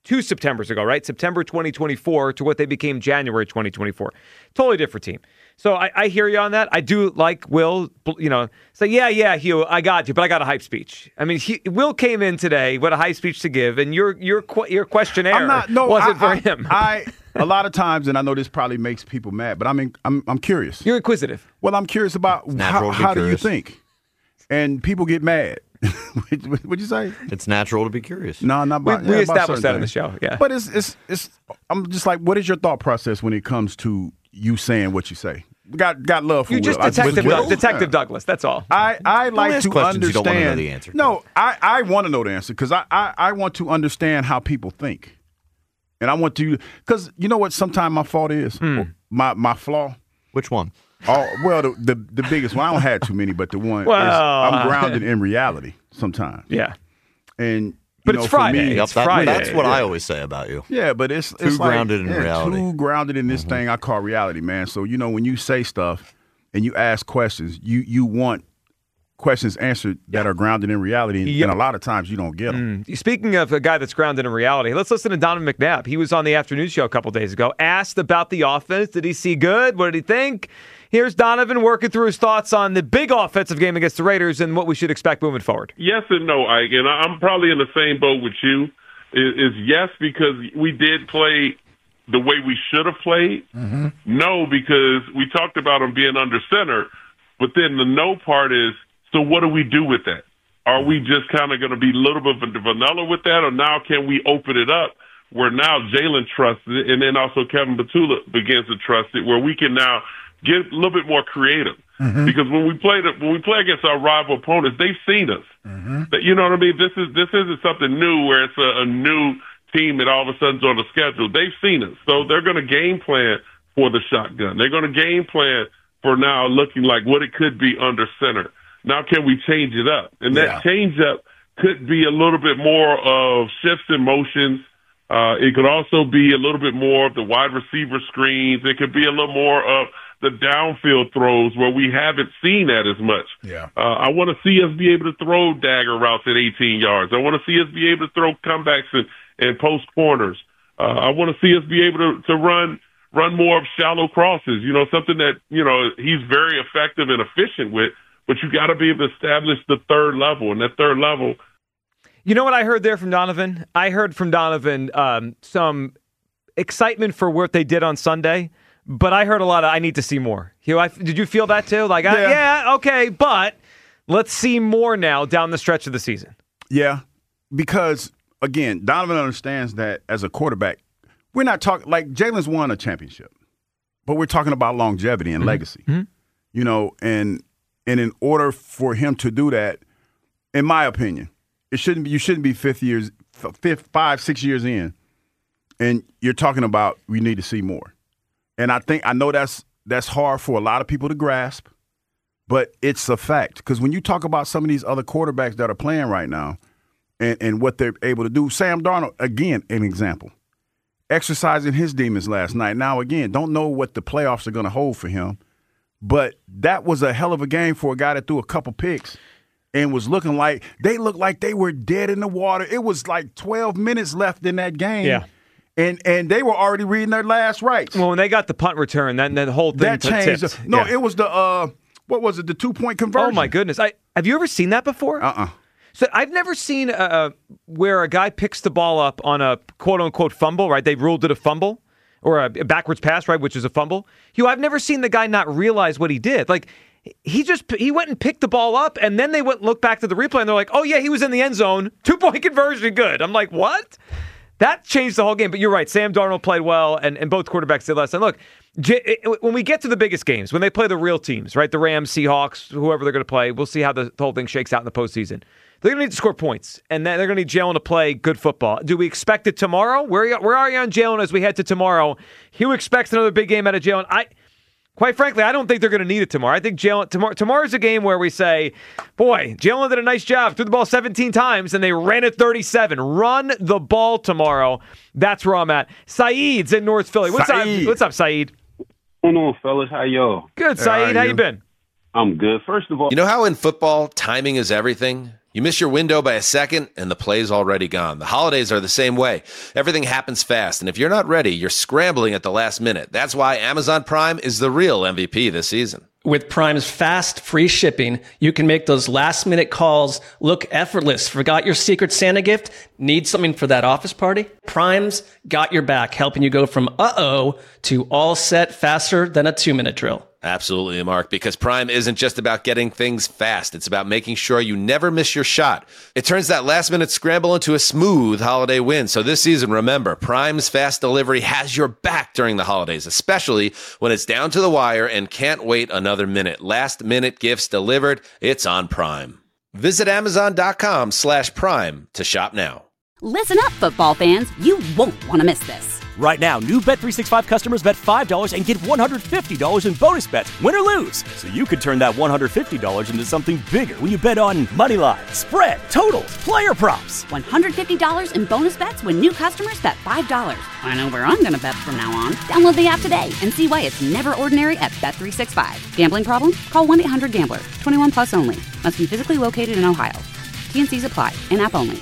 two Septembers ago, right? September twenty twenty-four to what they became January twenty twenty-four. Totally different team. So I, I hear you on that. I do like Will, you know, say, yeah, yeah, Hugh, I got you, but I got a hype speech. I mean, he, Will came in today with a hype speech to give, and your your your questionnaire I'm not, no, wasn't I, for I, him. I a lot of times, and I know this probably makes people mad, but I mean, I'm I'm curious. You're inquisitive. Well, I'm curious about how, how do you think, and people get mad. What'd you say? It's natural to be curious. No, not about. We, we yeah, established that in in the show. Yeah, but it's it's it's. I'm just like, what is your thought process when it comes to you saying what you say? Got got love for you Will. just I detective, Will. Doug, detective Yeah. Douglas. That's all. I, I like ask to questions understand. you don't want to know the answer to. No, I, I want to know the answer because I, I, I want to understand how people think, and I want to because you know what? Sometimes my fault is Hmm. my my flaw. Which one? Oh well, the, the the biggest one. I don't have too many, but the one Well, is I'm grounded in reality sometimes. Yeah, and. But you it's know, for Friday. me- It's Friday. That's what Yeah. I always say about you. Yeah, but it's Too it's like, grounded in yeah, reality. Too grounded in this Mm-hmm. thing I call reality, man. So you know, when you say stuff and you ask questions, you you want questions answered that are grounded in reality, and, Yep. and a lot of times you don't get them. Mm. Speaking of a guy that's grounded in reality, let's listen to Donovan McNabb. He was on the afternoon show a couple days ago. Asked about the offense. Did he see good? What did he think? Here's Donovan working through his thoughts on the big offensive game against the Raiders and what we should expect moving forward. Yes and no, Ike, and I'm probably in the same boat with you. Is, is yes, because we did play the way we should have played. Mm-hmm. No, because we talked about him being under center, but then the no part is, so what do we do with that? Are we just kind of going to be a little bit vanilla with that, or now can we open it up where now Jalen trusts it, and then also Kevin Batula begins to trust it, where we can now get a little bit more creative. Mm-hmm. Because when we play the, when we play against our rival opponents, they've seen us. Mm-hmm. That, you know what I mean? This is this isn't something new where it's a, a new team that all of a sudden's on the schedule. They've seen us, so they're going to game plan for the shotgun. They're going to game plan for now looking like what it could be under center. Now, can we change it up? And that Yeah. change up could be a little bit more of shifts in motions. Uh, it could also be a little bit more of the wide receiver screens. It could be a little more of the downfield throws where we haven't seen that as much. Yeah. Uh, I want to see us be able to throw dagger routes at eighteen yards. I want to see us be able to throw comebacks and, and post corners. Uh, I want to see us be able to, to run run more of shallow crosses, you know, something that, you know, he's very effective and efficient with, but you got to be able to establish the third level, and that third level. You know what I heard there from Donovan? I heard from Donovan um, some excitement for what they did on Sunday, but I heard a lot of, I need to see more. Hugh, I, did you feel that too? Like, yeah. I, yeah, okay, but let's see more now down the stretch of the season. Yeah, because, again, Donovan understands that as a quarterback, we're not talking – like Jalen's won a championship, but we're talking about longevity and Mm-hmm. legacy. Mm-hmm. You know, and and in order for him to do that, in my opinion, it shouldn't be, you shouldn't be fifth years, fifth, five, six years in, and you're talking about we need to see more. And I think I know that's that's hard for a lot of people to grasp, but it's a fact. Because when you talk about some of these other quarterbacks that are playing right now and, and what they're able to do, Sam Darnold, again, an example, exercising his demons last night. Now, again, don't know what the playoffs are going to hold for him, but that was a hell of a game for a guy that threw a couple picks and was looking like they looked like they were dead in the water. It was like twelve minutes left in that game. Yeah. And and they were already reading their last rites. Well, when they got the punt return, that, that whole thing That changed. tipped. No, Yeah. it was the uh, what was it? The two point conversion. Oh my goodness! I have you ever seen that before? Uh uh So I've never seen uh, where a guy picks the ball up on a quote unquote fumble. Right? They ruled it a fumble or a backwards pass, right? Which is a fumble. Hugh, I've never seen the guy not realize what he did. Like he just he went and picked the ball up, and then they went and looked back to the replay, and they're like, "Oh yeah, he was in the end zone. Two point conversion, good." I'm like, what? That changed the whole game. But you're right. Sam Darnold played well, and, and both quarterbacks did last time. Look, J- when we get to the biggest games, when they play the real teams, right, the Rams, Seahawks, whoever they're going to play, we'll see how the, the whole thing shakes out in the postseason. They're going to need to score points, and then they're going to need Jalen to play good football. Do we expect it tomorrow? Where are you, where are you on Jalen as we head to tomorrow? Hugh expects another big game out of Jalen. I... Quite frankly, I don't think they're going to need it tomorrow. I think Jalen tomorrow, tomorrow's a game where we say, boy, Jalen did a nice job, threw the ball seventeen times, and they ran it thirty-seven. Run the ball tomorrow. That's where I'm at. Saeed's in North Philly. What's Saeed. up? What's up, Saeed? What's going on, fellas? How y'all? Good, Saeed. How, how you been? I'm good. First of all, You know how in football, timing is everything? You miss your window by a second, and the play's already gone. The holidays are the same way. Everything happens fast, and if you're not ready, you're scrambling at the last minute. That's why Amazon Prime is the real M V P this season. With Prime's fast, free shipping, you can make those last-minute calls look effortless. Forgot your Secret Santa gift? Need something for that office party? Prime's got your back, helping you go from uh-oh to all set faster than a two-minute drill. Absolutely, Mark, because Prime isn't just about getting things fast. It's about making sure you never miss your shot. It turns that last-minute scramble into a smooth holiday win. So this season, remember, Prime's fast delivery has your back during the holidays, especially when it's down to the wire and can't wait another minute. Last-minute gifts delivered, it's on Prime. Visit Amazon.com slash Prime to shop now. Listen up, football fans. You won't want to miss this. Right now, new Bet three sixty-five customers bet five dollars and get one hundred fifty dollars in bonus bets, win or lose. So you could turn that one hundred fifty dollars into something bigger when you bet on money line, spread, totals, player props. one hundred fifty dollars in bonus bets when new customers bet five dollars. I know where I'm going to bet from now on. Download the app today and see why it's never ordinary at Bet three sixty-five. Gambling problem? Call one eight hundred gambler. twenty-one plus only. Must be physically located in Ohio. T N Cs apply. In-app only.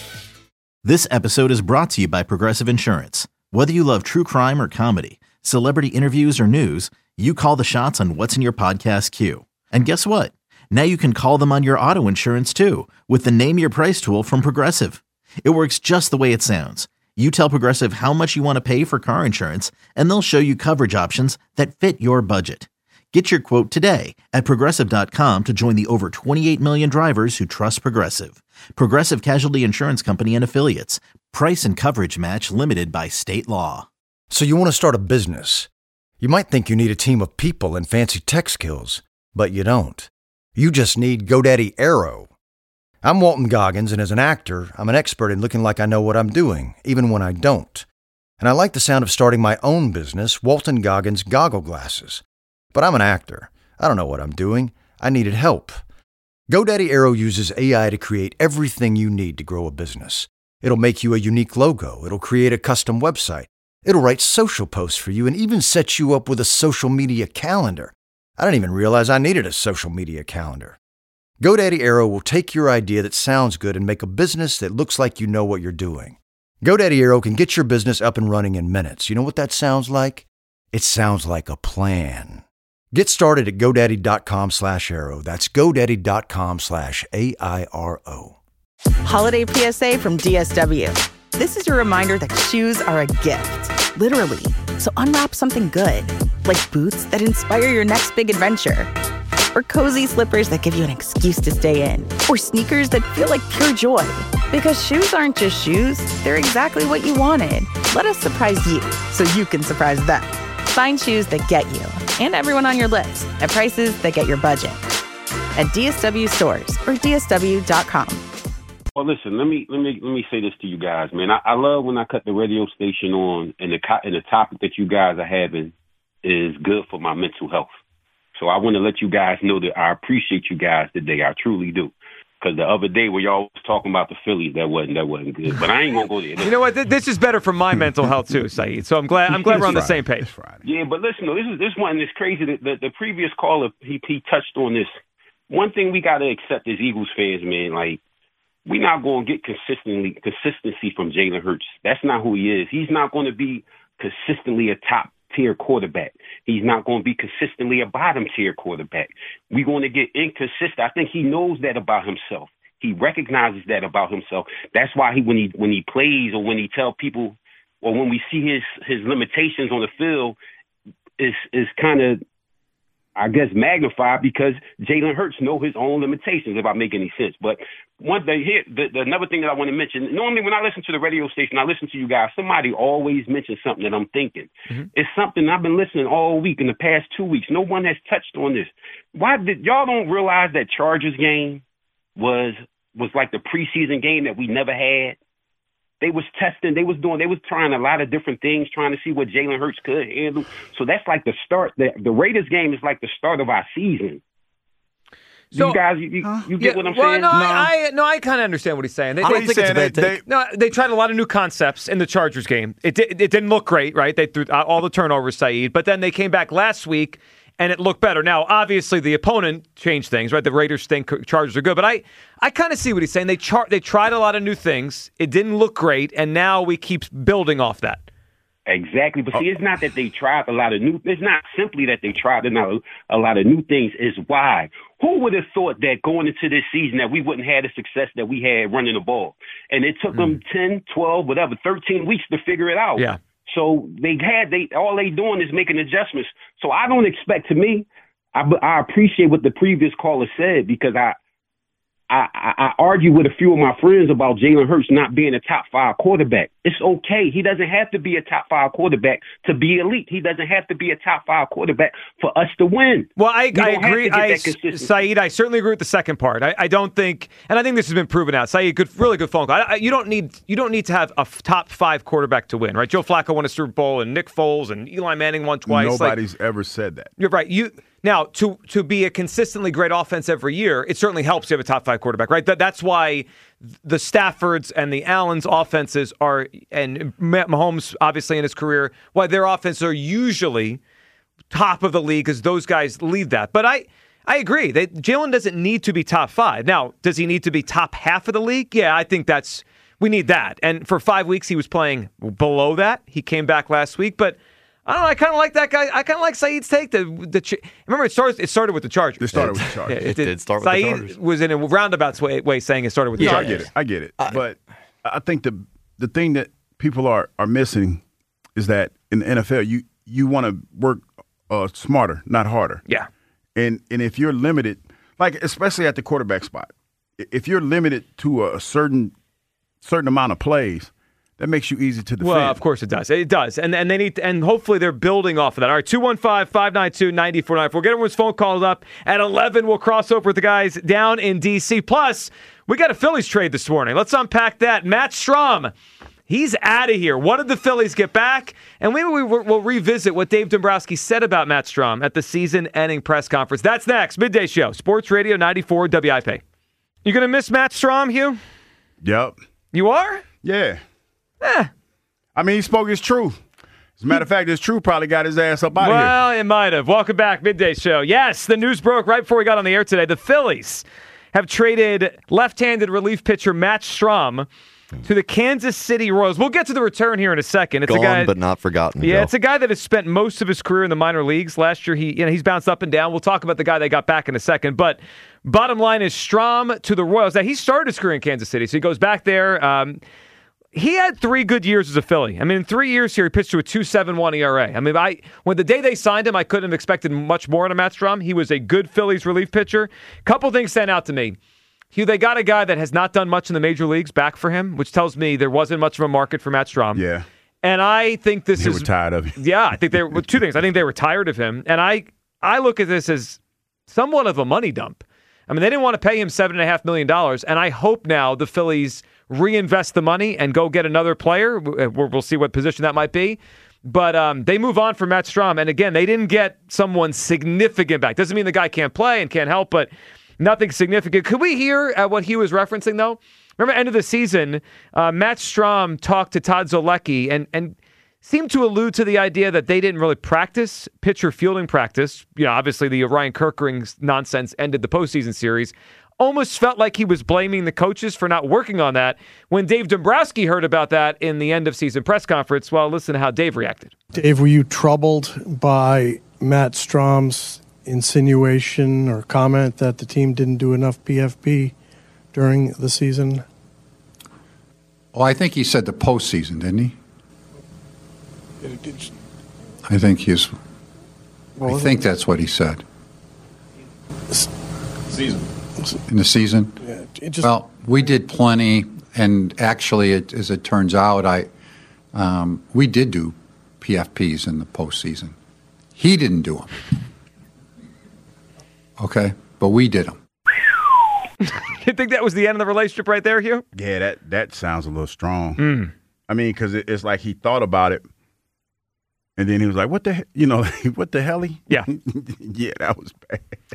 This episode is brought to you by Progressive Insurance. Whether you love true crime or comedy, celebrity interviews or news, you call the shots on what's in your podcast queue. And guess what? Now you can call them on your auto insurance too with the Name Your Price tool from Progressive. It works just the way it sounds. You tell Progressive how much you want to pay for car insurance, and they'll show you coverage options that fit your budget. Get your quote today at Progressive dot com to join the over twenty-eight million drivers who trust Progressive. Progressive Casualty Insurance Company and Affiliates. Price and coverage match limited by state law. So you want to start a business. You might think you need a team of people and fancy tech skills, but you don't. You just need GoDaddy Aero. I'm Walton Goggins, and as an actor, I'm an expert in looking like I know what I'm doing, even when I don't. And I like the sound of starting my own business, Walton Goggins Goggle Glasses. But I'm an actor. I don't know what I'm doing. I needed help. GoDaddy Aero uses A I to create everything you need to grow a business. It'll make you a unique logo. It'll create a custom website. It'll write social posts for you and even set you up with a social media calendar. I didn't even realize I needed a social media calendar. GoDaddy Aero will take your idea that sounds good and make a business that looks like you know what you're doing. GoDaddy Aero can get your business up and running in minutes. You know what that sounds like? It sounds like a plan. Get started at GoDaddy.com slash Aero. That's GoDaddy.com slash A I R O. Holiday P S A from D S W. This is your reminder that shoes are a gift, literally. So unwrap something good, like boots that inspire your next big adventure, or cozy slippers that give you an excuse to stay in, or sneakers that feel like pure joy. Because shoes aren't just shoes, they're exactly what you wanted. Let us surprise you so you can surprise them. Find shoes that get you and everyone on your list at prices that get your budget at D S W stores or D S W dot com. Well, listen, let me let me let me say this to you guys, man. I, I love when I cut the radio station on, and the co- and the topic that you guys are having is good for my mental health. So I want to let you guys know that I appreciate you guys today. I truly do. Because the other day where y'all was talking about the Phillies, that wasn't that wasn't good. But I ain't gonna go there. You know what? This is better for my mental health too, Saeed. So I'm glad I'm glad we're on the same page. Yeah, but listen, this is this one is crazy. The, the, the previous caller he he touched on this. One thing we got to accept as Eagles fans, man, like we're not going to get consistently consistency from Jalen Hurts. That's not who he is. He's not going to be consistently a top tier quarterback. He's not going to be consistently a bottom tier quarterback. We're going to get inconsistent. I think he knows that about himself. He recognizes that about himself. That's why he when he when he plays or when he tell people or when we see his his limitations on the field is is kind of, I guess, magnified because Jalen Hurts know his own limitations, if I make any sense. But one thing here, the, the another thing that I want to mention, normally when I listen to the radio station, I listen to you guys, somebody always mentions something that I'm thinking. Mm-hmm. It's something I've been listening all week in the past two weeks. No one has touched on this. Why did y'all don't realize that Chargers game was was like the preseason game that we never had? They was testing, they was doing, they was trying a lot of different things, trying to see what Jalen Hurts could handle. So that's like the start. The, the Raiders game is like the start of our season. So, you guys, you, you, you get yeah, what I'm well, saying? No, I, I, no, I kind of understand what he's saying. They, I don't they, think it's a bad they, take. No, they tried a lot of new concepts in the Chargers game. It, it, it didn't look great, right? They threw all the turnovers, Saeed. But then they came back last week and it looked better. Now, obviously, the opponent changed things, right? The Raiders think Chargers are good, but I, I kind of see what he's saying. They char- they tried a lot of new things. It didn't look great, and now we keep building off that. Exactly. But see, it's not that they tried a lot of new, it's not simply that they tried a, a lot of new things. It's why. Who would have thought that going into this season that we wouldn't have the success that we had running the ball? And it took mm. them ten, twelve, whatever, thirteen weeks to figure it out. Yeah. So they had, they all they doing is making adjustments. So I don't expect, to me, I, I appreciate what the previous caller said, because I, I, I argue with a few of my friends about Jalen Hurts not being a top five quarterback. It's okay. He doesn't have to be a top five quarterback to be elite. He doesn't have to be a top five quarterback for us to win. Well, I, I agree. I, Saeed, I certainly agree with the second part. I, I don't think, and I think this has been proven out. Saeed, good, really good phone call. I, I, you don't need you don't need to have a top five quarterback to win, right? Joe Flacco won a Super Bowl, and Nick Foles and Eli Manning won twice. Nobody's like, ever said that. You're right. You. Now, to to be a consistently great offense every year, it certainly helps you have a top five quarterback, right? That, that's why the Staffords and the Allens offenses are, and Mahomes, obviously in his career, why their offenses are usually top of the league, because those guys lead that. But I, I agree. They, Jalen doesn't need to be top five. Now, does he need to be top half of the league? Yeah, I think that's, we need that. And for five weeks, he was playing below that. He came back last week, but I don't know. I kind of like that guy. I kind of like Saeed's take. The the remember it started. It started with the Chargers. It started with the Chargers. Yeah, it, it did. did start with Saeed the Chargers. was in a roundabout way, way saying it started with the yeah, Chargers. I get it. I get it. I, but I think the the thing that people are are missing is that in the N F L, you you want to work uh, smarter, not harder. Yeah. And and if you're limited, like especially at the quarterback spot, if you're limited to a certain certain amount of plays, that makes you easy to defend. Well, of course it does. It does. And and they need to, and hopefully they're building off of that. All right, two one five, five nine two, nine four nine four. We'll get everyone's phone calls up. At eleven, we'll cross over with the guys down in D C. Plus, we got a Phillies trade this morning. Let's unpack that. Matt Strahm, he's out of here. What did the Phillies get back? And maybe we, we'll revisit what Dave Dombrowski said about Matt Strahm at the season-ending press conference. That's next. Midday Show, Sports Radio ninety-four W I P. You going to miss Matt Strahm, Hugh? Yep. You are? Yeah. Eh. I mean, he spoke his truth. As a matter of fact, his truth probably got his ass up out well, of here. Well, it might have. Welcome back, Midday Show. Yes, the news broke right before we got on the air today. The Phillies have traded left-handed relief pitcher Matt Strahm to the Kansas City Royals. We'll get to the return here in a second. It's Gone, a guy, but not forgotten. Yeah, Joe. it's a guy that has spent most of his career in the minor leagues. Last year, he you know he's bounced up and down. We'll talk about the guy they got back in a second. But bottom line is Strahm to the Royals. Now, he started his career in Kansas City, so he goes back there. Um, He had three good years as a Philly. I mean, in three years here, he pitched to a two point seven one E R A. I mean, I when the day they signed him, I couldn't have expected much more out of Matt Strahm. He was a good Phillies relief pitcher. Couple things stand out to me. Hugh, they got a guy that has not done much in the major leagues back for him, which tells me there wasn't much of a market for Matt Strahm. Yeah. And I think this they is... They were tired of him. Yeah, I think they were... Two things. I think they were tired of him. And I, I look at this as somewhat of a money dump. I mean, they didn't want to pay him seven point five million dollars, and I hope now the Phillies reinvest the money and go get another player. We'll see what position that might be. But um, they move on from Matt Strahm. And again, they didn't get someone significant back. Doesn't mean the guy can't play and can't help, but nothing significant. Could we hear uh, what he was referencing, though? Remember, end of the season, uh, Matt Strahm talked to Todd Zolecki and, and seemed to allude to the idea that they didn't really practice pitcher fielding practice. You know, obviously the Ryan Kerkering nonsense ended the postseason series. Almost felt like he was blaming the coaches for not working on that. When Dave Dombrowski heard about that in the end-of-season press conference, well, listen to how Dave reacted. Dave, were you troubled by Matt Strahm's insinuation or comment that the team didn't do enough P F P during the season? Oh, I think he said the postseason, didn't he? I think he's. I think that's what he said. Season. In the season? Yeah, it just, well, we did plenty, and actually, it, as it turns out, I um, we did do P F Ps in the postseason. He didn't do them. Okay, but we did them. You think that was the end of the relationship right there, Hugh? Yeah, that that sounds a little strong. Mm. I mean, because it, it's like he thought about it, and then he was like, "What the, he-? you know, what the hell?" He? Yeah, yeah, that was bad.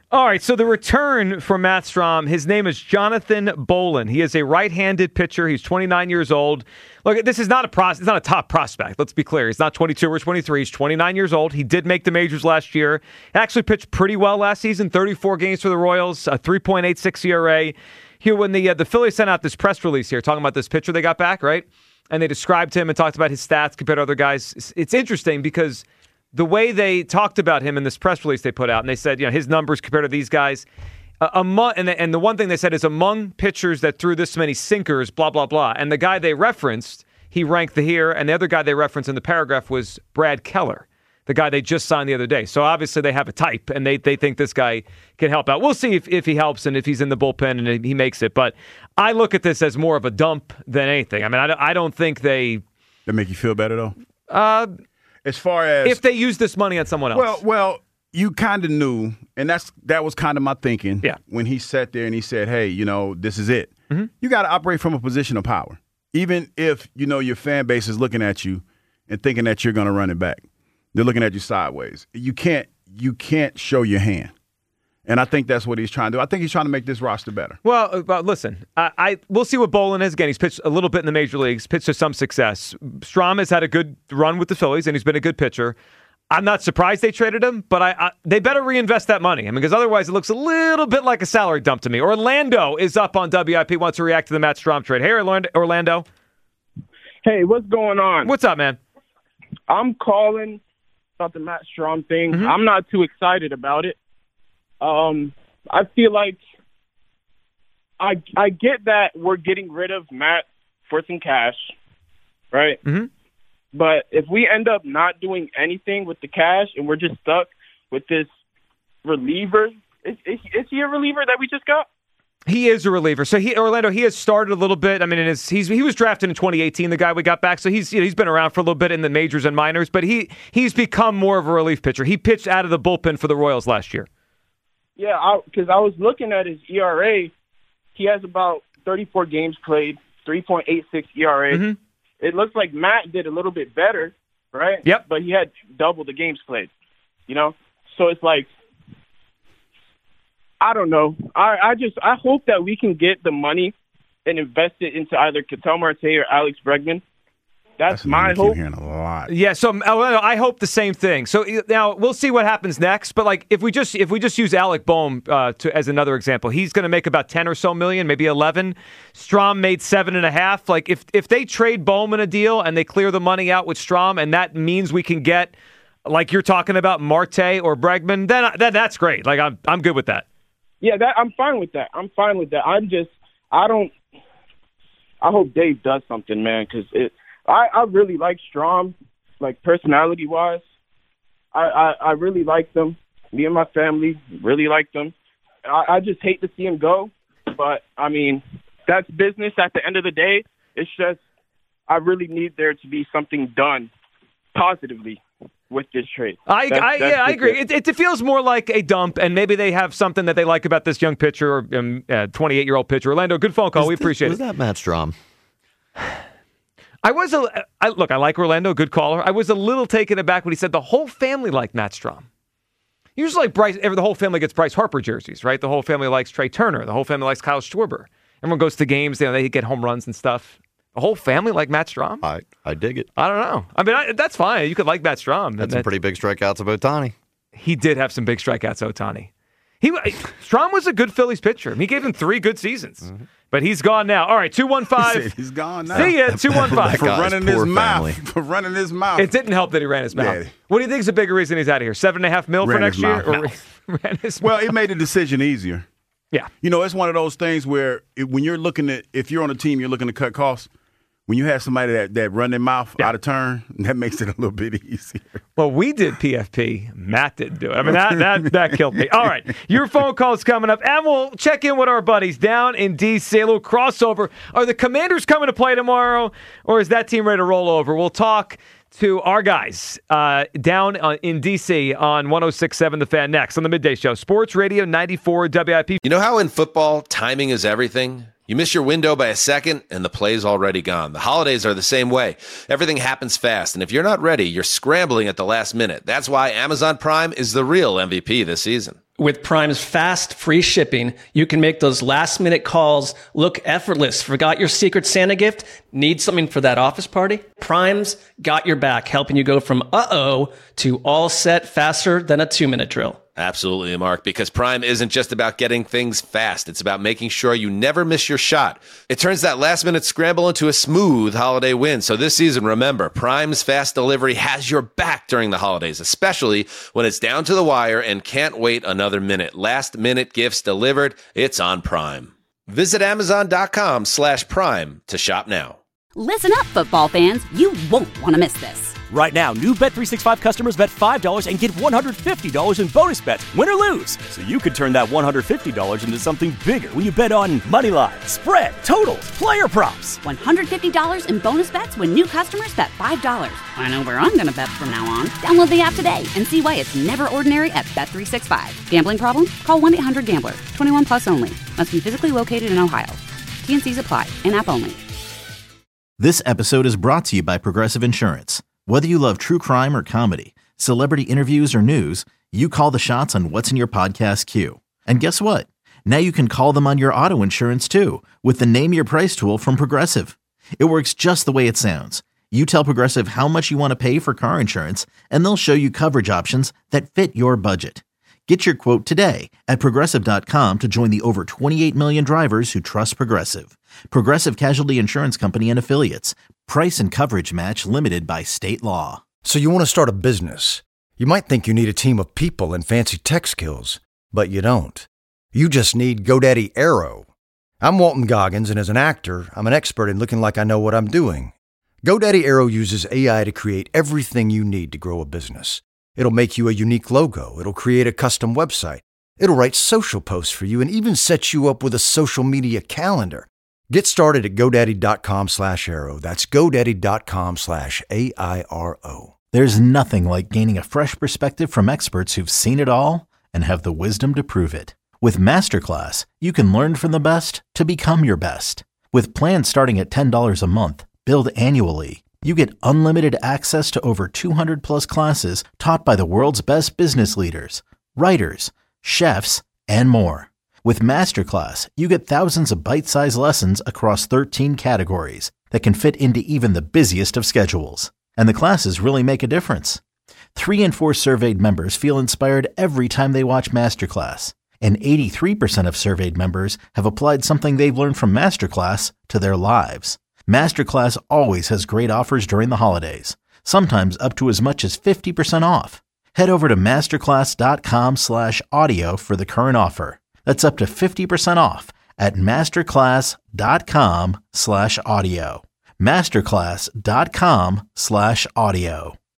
All right, so the return for Matt Strahm, his name is Jonathan Bolin. He is a right-handed pitcher. He's twenty-nine years old. Look, this is not a pros- it's not a top prospect. Let's be clear. He's not twenty-two or twenty-three. He's twenty-nine years old. He did make the majors last year. He actually pitched pretty well last season, thirty-four games for the Royals, a three point eight six E R A. Here, when the uh, the Phillies sent out this press release here talking about this pitcher they got back, right? And they described him and talked about his stats compared to other guys. It's, it's interesting because the way they talked about him in this press release they put out, and they said, you know, his numbers compared to these guys, uh, among, and, the, and the one thing they said is among pitchers that threw this many sinkers, blah, blah, blah. And the guy they referenced, he ranked the here, and the other guy they referenced in the paragraph was Brad Keller, the guy they just signed the other day. So obviously they have a type, and they they think this guy can help out. We'll see if, if he helps and if he's in the bullpen and he makes it. But I look at this as more of a dump than anything. I mean, I, I don't think they... That make you feel better, though? Uh... As far as if they use this money on someone else, well, well, you kind of knew, and that's that was kind of my thinking. Yeah. When he sat there and he said, "Hey, you know, this is it." Mm-hmm. You got to operate from a position of power, even if you know your fan base is looking at you and thinking that you're going to run it back. They're looking at you sideways. You can't you can't show your hand, and I think that's what he's trying to do. I think he's trying to make this roster better. Well, uh, but listen, I, I we'll see what Bolin is. Again, he's pitched a little bit in the major leagues, pitched to some success. Strahm has had a good run with the Phillies, and he's been a good pitcher. I'm not surprised they traded him, but I, I they better reinvest that money. I mean, because otherwise it looks a little bit like a salary dump to me. Orlando is up on W I P, wants to react to the Matt Strahm trade. Hey, Orlando. Hey, what's going on? What's up, man? I'm calling about the Matt Strahm thing. Mm-hmm. I'm not too excited about it. Um, I feel like I I get that we're getting rid of Matt for some cash, right? Mm-hmm. But if we end up not doing anything with the cash and we're just stuck with this reliever, is, is, is he a reliever that we just got? He is a reliever. So he Orlando, he has started a little bit. I mean, in his, he's he was drafted in twenty eighteen, the guy we got back. So he's you know, he's been around for a little bit in the majors and minors, but he he's become more of a relief pitcher. He pitched out of the bullpen for the Royals last year. Yeah, because I, I was looking at his E R A. He has about thirty-four games played, three point eight six E R A. Mm-hmm. It looks like Matt did a little bit better, right? Yep. But he had double the games played, you know? So it's like, I don't know. I, I just I hope that we can get the money and invest it into either Ketel Marte or Alex Bregman. That's, That's my hope. Hearing a lot. Yeah, so Orlando, I hope the same thing. So now we'll see what happens next. But like, if we just if we just use Alec Bohm uh, to, as another example, he's going to make about ten or so million, maybe eleven. Strahm made seven and a half. Like, if if they trade Bohm in a deal and they clear the money out with Strahm, and that means we can get, like you're talking about, Marte or Bregman, then then that's great. Like, I'm I'm good with that. Yeah, that I'm fine with that. I'm fine with that. I'm just I don't. I hope Dave does something, man, because it. I, I really like Strahm, like personality-wise. I, I, I really like them. Me and my family really like them. I, I just hate to see him go, but, I mean, that's business at the end of the day. It's just I really need there to be something done positively with this trade. I, that's, I that's yeah, I agree. It, it feels more like a dump, and maybe they have something that they like about this young pitcher, or um, uh, twenty-eight-year-old pitcher. Orlando, good phone call. Is we this, appreciate was it. Was that Matt Strahm? I was a I, look. I like Orlando, good caller. I was a little taken aback when he said the whole family liked Matt Strahm. Usually, like Bryce, the whole family gets Bryce Harper jerseys, right? The whole family likes Trey Turner. The whole family likes Kyle Schwarber. Everyone goes to games, you know, they get home runs and stuff. The whole family like Matt Strahm. I I dig it. I don't know. I mean, I, that's fine. You could like Matt Strahm. That's some pretty big strikeouts of Ohtani. He did have some big strikeouts, Ohtani. He Strahm was a good Phillies pitcher. He gave him three good seasons. Mm-hmm. But he's gone now. All right, two one five. He he's gone now. See ya, two one five. For running his mouth. For running his mouth. It didn't help that he ran his mouth. Yeah. What do you think is a bigger reason he's out of here? Seven and a half mil ran for next year? Or ran his well, it made the decision easier. Yeah. You know, it's one of those things where it, when you're looking at, if you're on a team, you're looking to cut costs. When you have somebody that, that run their mouth yeah. out of turn, that makes it a little bit easier. Well, we did P F P. Matt didn't do it. I mean, that that, that killed me. All right, your phone call's coming up, and we'll check in with our buddies down in D C. A little crossover. Are the Commanders coming to play tomorrow, or is that team ready to roll over? We'll talk to our guys uh, down in D C on one oh six point seven The Fan next on the Midday Show. Sports Radio ninety-four W I P. You know how in football, timing is everything? You miss your window by a second, and the play's already gone. The holidays are the same way. Everything happens fast, and if you're not ready, you're scrambling at the last minute. That's why Amazon Prime is the real M V P this season. With Prime's fast, free shipping, you can make those last-minute calls look effortless. Forgot your Secret Santa gift? Need something for that office party? Prime's got your back, helping you go from uh-oh to all set faster than a two-minute drill. Absolutely, Mark, because Prime isn't just about getting things fast. It's about making sure you never miss your shot. It turns that last-minute scramble into a smooth holiday win. So this season, remember, Prime's fast delivery has your back during the holidays, especially when it's down to the wire and can't wait another minute. Last-minute gifts delivered. It's on Prime. Visit Amazon.com slash Prime to shop now. Listen up, football fans. You won't want to miss this. Right now, new Bet three sixty-five customers bet five dollars and get one hundred fifty dollars in bonus bets, win or lose. So you could turn that one hundred fifty dollars into something bigger when you bet on money line, spread, totals, player props. one hundred fifty dollars in bonus bets when new customers bet five dollars. I know where I'm going to bet from now on. Download the app today and see why it's never ordinary at Bet three sixty-five. Gambling problem? Call one eight hundred gambler. twenty-one plus only. Must be physically located in Ohio. T N Cs apply. In-app only. This episode is brought to you by Progressive Insurance. Whether you love true crime or comedy, celebrity interviews or news, you call the shots on what's in your podcast queue. And guess what? Now you can call them on your auto insurance too with the Name Your Price tool from Progressive. It works just the way it sounds. You tell Progressive how much you want to pay for car insurance, and they'll show you coverage options that fit your budget. Get your quote today at Progressive dot com to join the over twenty-eight million drivers who trust Progressive. Progressive Casualty Insurance Company and Affiliates. Price and coverage match limited by state law. So you want to start a business. You might think you need a team of people and fancy tech skills, but you don't. You just need GoDaddy Aero. I'm Walton Goggins, and as an actor, I'm an expert in looking like I know what I'm doing. GoDaddy Aero uses A I to create everything you need to grow a business. It'll make you a unique logo. It'll create a custom website. It'll write social posts for you and even set you up with a social media calendar. Get started at GoDaddy.com slash Aero. That's GoDaddy.com slash A I R O. There's nothing like gaining a fresh perspective from experts who've seen it all and have the wisdom to prove it. With Masterclass, you can learn from the best to become your best. With plans starting at ten dollars a month, billed annually, you get unlimited access to over two hundred plus classes taught by the world's best business leaders, writers, chefs, and more. With Masterclass, you get thousands of bite-sized lessons across thirteen categories that can fit into even the busiest of schedules. And the classes really make a difference. Three in four surveyed members feel inspired every time they watch Masterclass. And eighty-three percent of surveyed members have applied something they've learned from Masterclass to their lives. Masterclass always has great offers during the holidays, sometimes up to as much as fifty percent off. Head over to masterclass.com slash audio for the current offer. That's up to fifty percent off at masterclass.com slash audio. Masterclass.com slash audio.